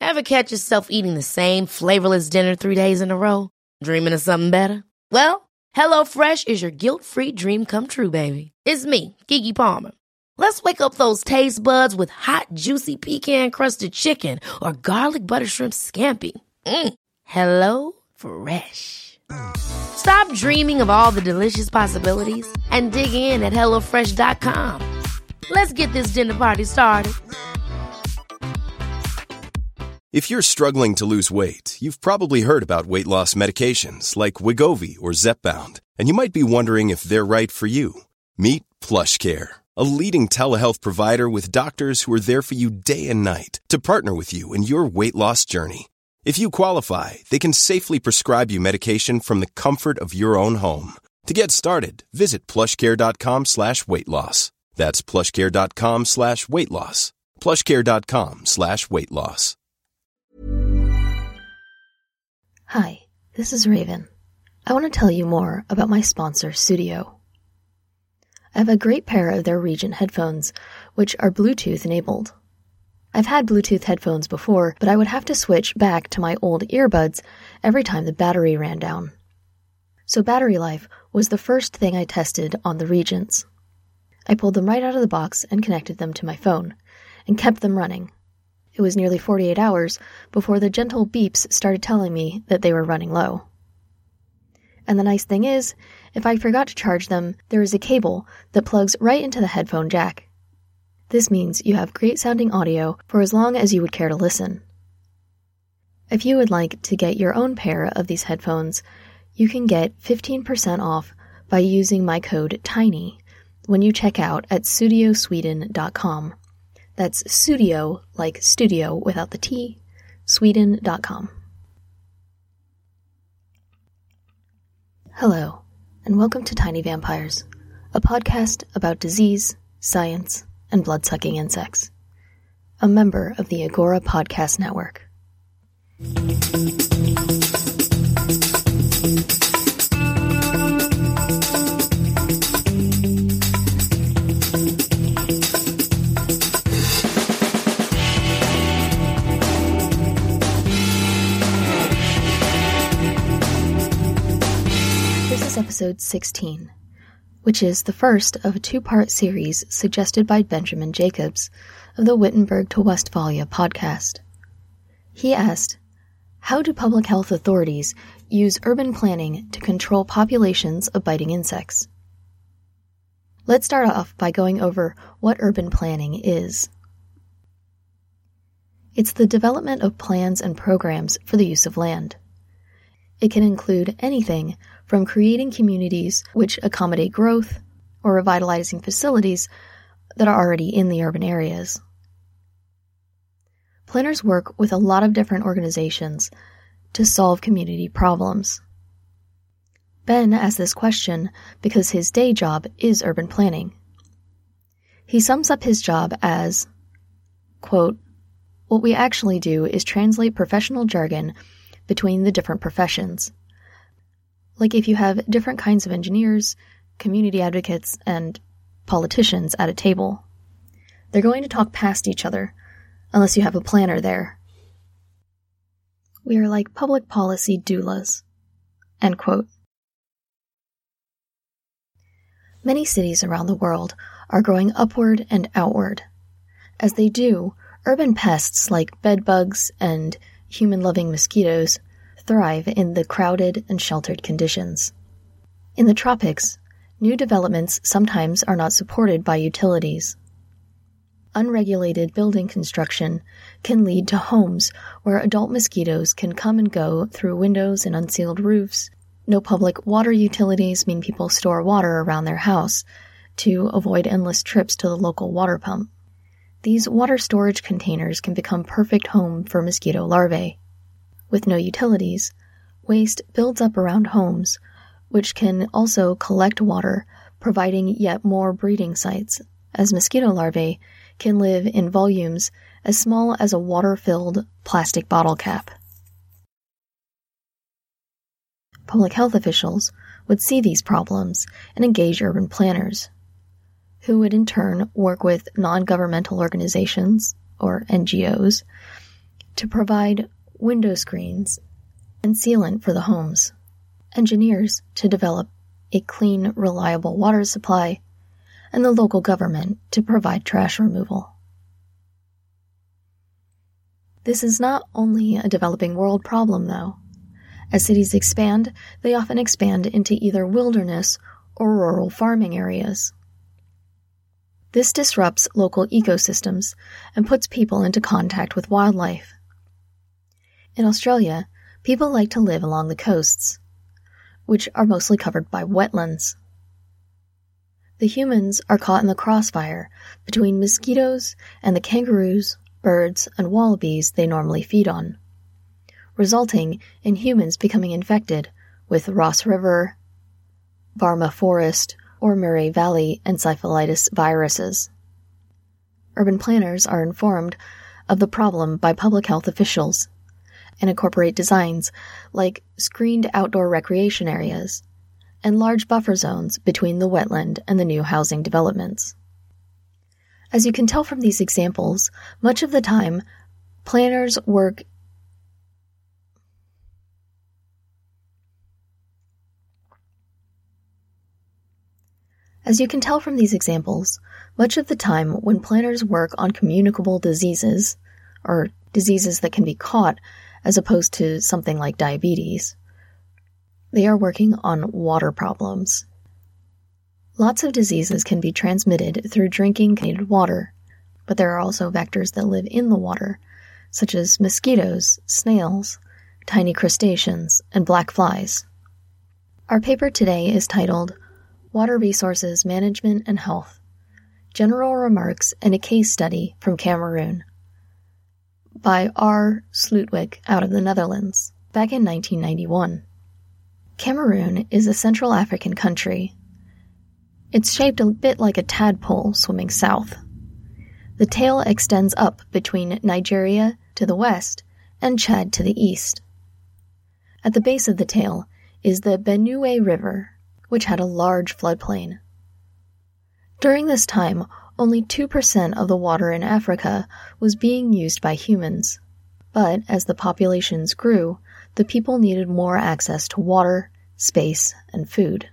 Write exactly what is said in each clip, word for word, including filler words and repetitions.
Ever catch yourself eating the same flavorless dinner three days in a row? Dreaming of something better? Well, HelloFresh is your guilt-free dream come true, baby. It's me, Keke Palmer. Let's wake up those taste buds with hot, juicy pecan-crusted chicken or garlic butter shrimp scampi. Mm. Hello Fresh. Stop dreaming of all the delicious possibilities and dig in at hello fresh dot com. Let's get this dinner party started. If you're struggling to lose weight, you've probably heard about weight loss medications like Wegovy or Zepbound, and you might be wondering if they're right for you. Meet PlushCare, a leading telehealth provider with doctors who are there for you day and night to partner with you in your weight loss journey. If you qualify, they can safely prescribe you medication from the comfort of your own home. To get started, visit plushcare.com slash weight loss. That's plushcare.com slash weight loss. plushcare.com slash weight loss. Hi, this is Raven. I want to tell you more about my sponsor, Sudio. I have a great pair of their Regent headphones, which are Bluetooth enabled. I've had Bluetooth headphones before, but I would have to switch back to my old earbuds every time the battery ran down. So battery life was the first thing I tested on the Regents. I pulled them right out of the box and connected them to my phone, and kept them running. It was nearly forty-eight hours before the gentle beeps started telling me that they were running low. And the nice thing is, if I forgot to charge them, there is a cable that plugs right into the headphone jack. This means you have great sounding audio for as long as you would care to listen. If you would like to get your own pair of these headphones, you can get fifteen percent off by using my code TINY when you check out at sudio sweden dot com. That's Sudio, like studio without the T, sweden dot com. Hello, and welcome to Tiny Vampires, a podcast about disease, science, and blood-sucking insects. A member of the Agora Podcast Network. Episode sixteen, which is the first of a two-part series suggested by Benjamin Jacobs of the Wittenberg to Westphalia podcast. He asked, how do public health authorities use urban planning to control populations of biting insects? Let's start off by going over what urban planning is. It's the development of plans and programs for the use of land. It can include anything from creating communities which accommodate growth or revitalizing facilities that are already in the urban areas. Planners work with a lot of different organizations to solve community problems. Ben asked this question because his day job is urban planning. He sums up his job as, quote, what we actually do is translate professional jargon between the different professions. Like if you have different kinds of engineers, community advocates, and politicians at a table. They're going to talk past each other, unless you have a planner there. We are like public policy doulas. End quote. Many cities around the world are growing upward and outward. As they do, urban pests like bedbugs and human-loving mosquitoes thrive in the crowded and sheltered conditions. In the tropics, new developments sometimes are not supported by utilities. Unregulated building construction can lead to homes where adult mosquitoes can come and go through windows and unsealed roofs. No public water utilities mean people store water around their house to avoid endless trips to the local water pump. These water storage containers can become perfect home for mosquito larvae. With no utilities, waste builds up around homes, which can also collect water, providing yet more breeding sites, as mosquito larvae can live in volumes as small as a water-filled plastic bottle cap. Public health officials would see these problems and engage urban planners, who would in turn work with non-governmental organizations, or N G Os, to provide window screens and sealant for the homes, engineers to develop a clean, reliable water supply, and the local government to provide trash removal. This is not only a developing world problem, though. As cities expand, they often expand into either wilderness or rural farming areas. This disrupts local ecosystems and puts people into contact with wildlife. In Australia, people like to live along the coasts, which are mostly covered by wetlands. The humans are caught in the crossfire between mosquitoes and the kangaroos, birds, and wallabies they normally feed on, resulting in humans becoming infected with Ross River, Barmah Forest, or Murray Valley encephalitis viruses. Urban planners are informed of the problem by public health officials and incorporate designs like screened outdoor recreation areas and large buffer zones between the wetland and the new housing developments. As you can tell from these examples, much of the time, planners work As you can tell from these examples, much of the time when planners work on communicable diseases, or diseases that can be caught as opposed to something like diabetes, they are working on water problems. Lots of diseases can be transmitted through drinking contaminated water, but there are also vectors that live in the water, such as mosquitoes, snails, tiny crustaceans, and black flies. Our paper today is titled Water Resources Management and Health, General Remarks and a Case Study from Cameroon, by R. Slootwyk out of the Netherlands, back in nineteen ninety-one. Cameroon is a Central African country. It's shaped a bit like a tadpole swimming south. The tail extends up between Nigeria to the west and Chad to the east. At the base of the tail is the Benue River, which had a large floodplain. During this time, only two percent of the water in Africa was being used by humans, but as the populations grew, the people needed more access to water, space, and food.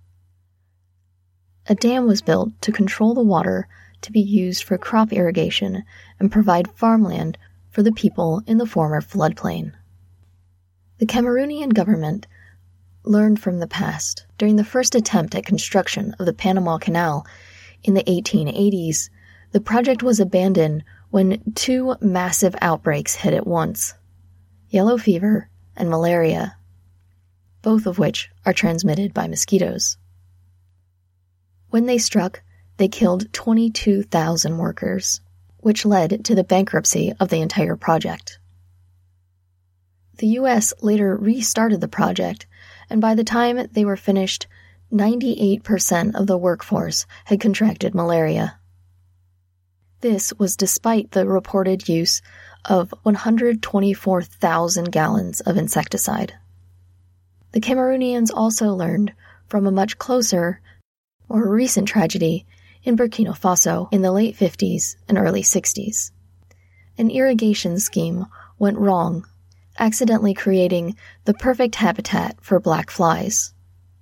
A dam was built to control the water to be used for crop irrigation and provide farmland for the people in the former floodplain. The Cameroonian government learned from the past. During the first attempt at construction of the Panama Canal in the eighteen eighties, the project was abandoned when two massive outbreaks hit at once: yellow fever and malaria, both of which are transmitted by mosquitoes. When they struck, they killed twenty-two thousand workers, which led to the bankruptcy of the entire project. The U S later restarted the project, and by the time they were finished, ninety-eight percent of the workforce had contracted malaria. This was despite the reported use of one hundred twenty-four thousand gallons of insecticide. The Cameroonians also learned from a much closer, more recent tragedy in Burkina Faso in the late fifties and early sixties. An irrigation scheme went wrong, accidentally creating the perfect habitat for black flies.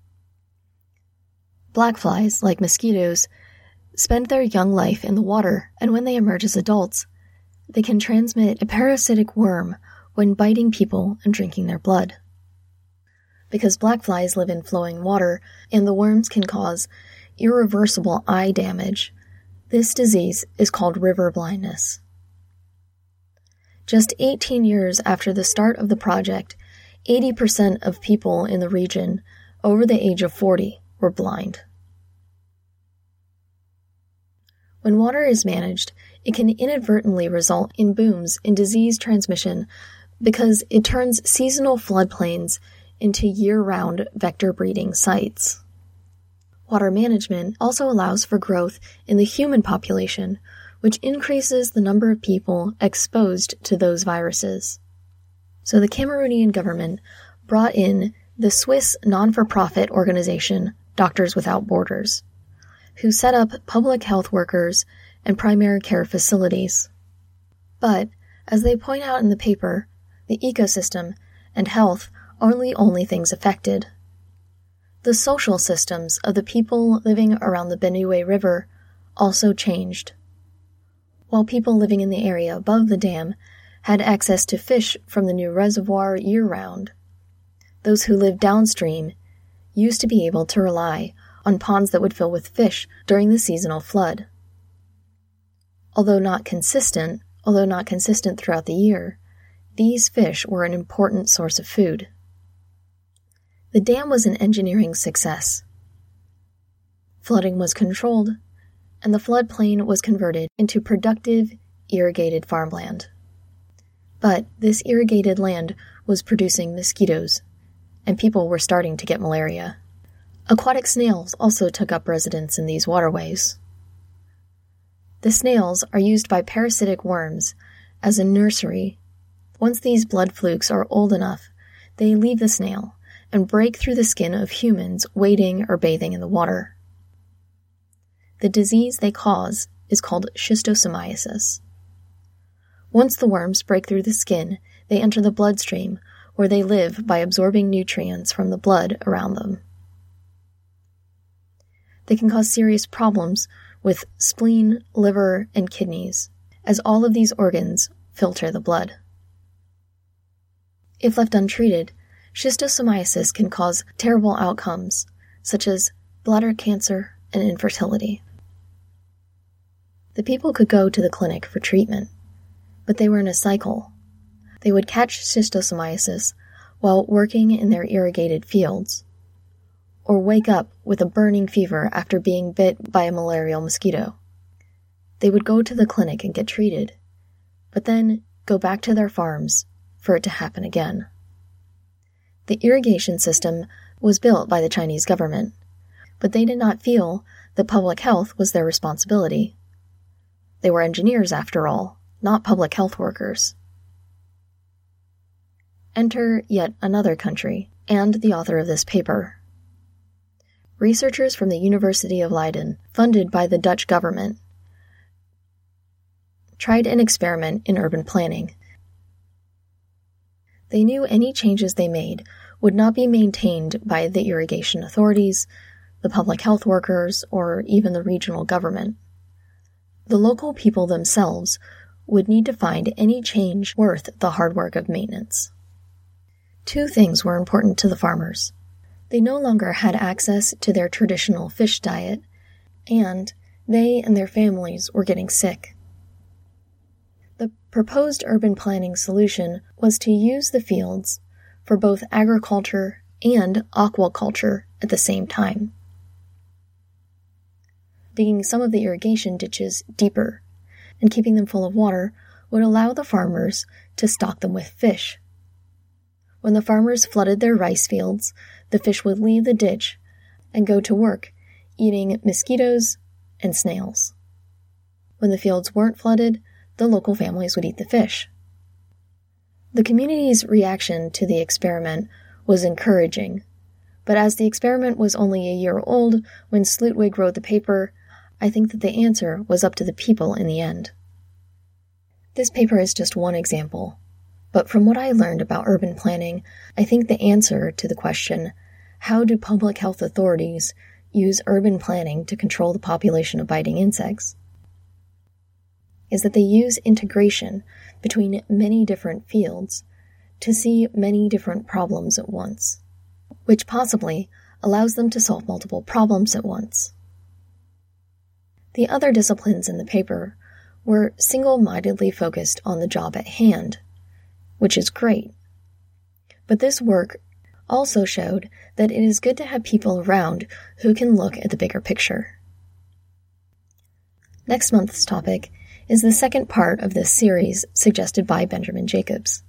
Black flies, like mosquitoes, spend their young life in the water, and when they emerge as adults, they can transmit a parasitic worm when biting people and drinking their blood. Because black flies live in flowing water and the worms can cause irreversible eye damage, this disease is called river blindness. Just eighteen years after the start of the project, eighty percent of people in the region over the age of forty were blind. When water is managed, it can inadvertently result in booms in disease transmission because it turns seasonal floodplains into year-round vector breeding sites. Water management also allows for growth in the human population, which increases the number of people exposed to those viruses. So the Cameroonian government brought in the Swiss non-for-profit organization Doctors Without Borders, who set up public health workers and primary care facilities. But As they point out in the paper, the ecosystem and health aren't the only things affected. The social systems of the people living around the Benue River also changed. While people living in the area above the dam had access to fish from the new reservoir year-round, those who lived downstream used to be able to rely on ponds that would fill with fish during the seasonal flood. Although not consistent, although not consistent throughout the year, these fish were an important source of food. The dam was an engineering success. Flooding was controlled, and the floodplain was converted into productive, irrigated farmland. But this irrigated land was producing mosquitoes, and people were starting to get malaria. Aquatic snails also took up residence in these waterways. The snails are used by parasitic worms as a nursery. Once these blood flukes are old enough, they leave the snail and break through the skin of humans wading or bathing in the water. The disease they cause is called schistosomiasis. Once the worms break through the skin, they enter the bloodstream, where they live by absorbing nutrients from the blood around them. They can cause serious problems with spleen, liver, and kidneys, as all of these organs filter the blood. If left untreated, schistosomiasis can cause terrible outcomes, such as bladder cancer and infertility. The people could go to the clinic for treatment, but they were in a cycle. They would catch schistosomiasis while working in their irrigated fields, or wake up with a burning fever after being bit by a malarial mosquito. They would go to the clinic and get treated, but then go back to their farms for it to happen again. The irrigation system was built by the Chinese government, but they did not feel that public health was their responsibility. They were engineers, after all, not public health workers. Enter yet another country, and the author of this paper. Researchers from the University of Leiden, funded by the Dutch government, tried an experiment in urban planning. They knew any changes they made would not be maintained by the irrigation authorities, the public health workers, or even the regional government. The local people themselves would need to find any change worth the hard work of maintenance. Two things were important to the farmers. They no longer had access to their traditional fish diet, and they and their families were getting sick. The proposed urban planning solution was to use the fields for both agriculture and aquaculture at the same time. Digging some of the irrigation ditches deeper and keeping them full of water would allow the farmers to stock them with fish. When the farmers flooded their rice fields, the fish would leave the ditch and go to work eating mosquitoes and snails. When the fields weren't flooded, the local families would eat the fish. The community's reaction to the experiment was encouraging, but as the experiment was only a year old when Slutwig wrote the paper, I think that the answer was up to the people in the end. This paper is just one example, but from what I learned about urban planning, I think the answer to the question, how do public health authorities use urban planning to control the population of biting insects, is that they use integration between many different fields to see many different problems at once, which possibly allows them to solve multiple problems at once. The other disciplines in the paper were single-mindedly focused on the job at hand, which is great. But this work also showed that it is good to have people around who can look at the bigger picture. Next month's topic is the second part of this series suggested by Benjamin Jacobs.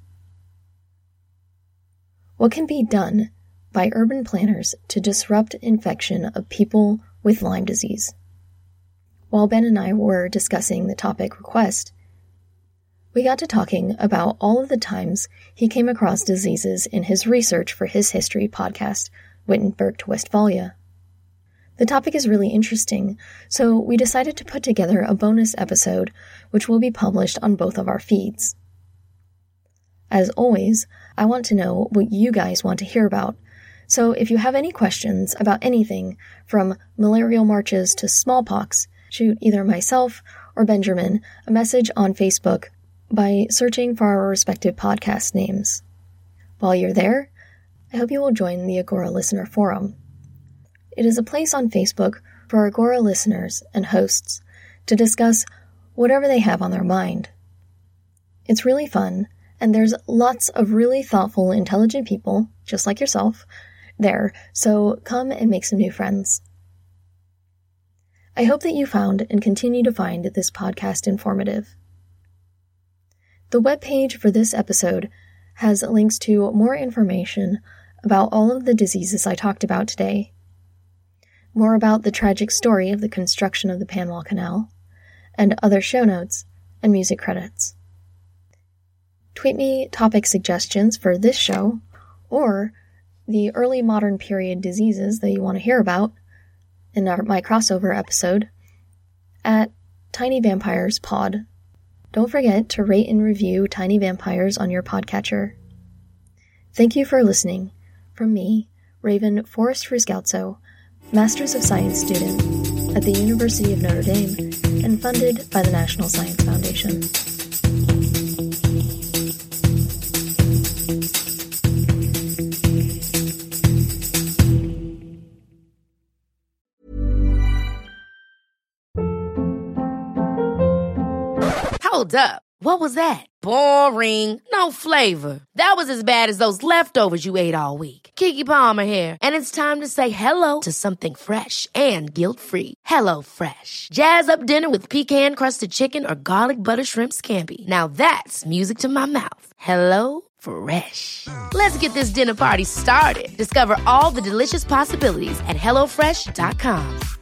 What can be done by urban planners to disrupt infection of people with Lyme disease? While Ben and I were discussing the topic request, we got to talking about all of the times he came across diseases in his research for his history podcast, Wittenberg to Westphalia. The topic is really interesting, so we decided to put together a bonus episode which will be published on both of our feeds. As always, I want to know what you guys want to hear about. So if you have any questions about anything from malarial marches to smallpox, shoot either myself or Benjamin a message on Facebook by searching for our respective podcast names. While you're there, I hope you will join the Agora Listener Forum. It is a place on Facebook for Agora listeners and hosts to discuss whatever they have on their mind. It's really fun, and there's lots of really thoughtful, intelligent people, just like yourself, there, so come and make some new friends. I hope that you found and continue to find this podcast informative. The webpage for this episode has links to more information about all of the diseases I talked about today, more about the tragic story of the construction of the Panama Canal, and other show notes and music credits. Tweet me topic suggestions for this show, or the early modern period diseases that you want to hear about in our, my crossover episode, at Tiny Vampires Pod. Don't forget to rate and review Tiny Vampires on your podcatcher. Thank you for listening. From me, Raven Forrest Friscalzo, Masters of Science student at the University of Notre Dame and funded by the National Science Foundation. Hold up. What was that? Boring. No flavor. That was as bad as those leftovers you ate all week. Keke Palmer here, and it's time to say hello to something fresh and guilt-free. Hello Fresh. Jazz up dinner with pecan-crusted chicken or garlic butter shrimp scampi. Now that's music to my mouth. Hello Fresh. Let's get this dinner party started. Discover all the delicious possibilities at hello fresh dot com.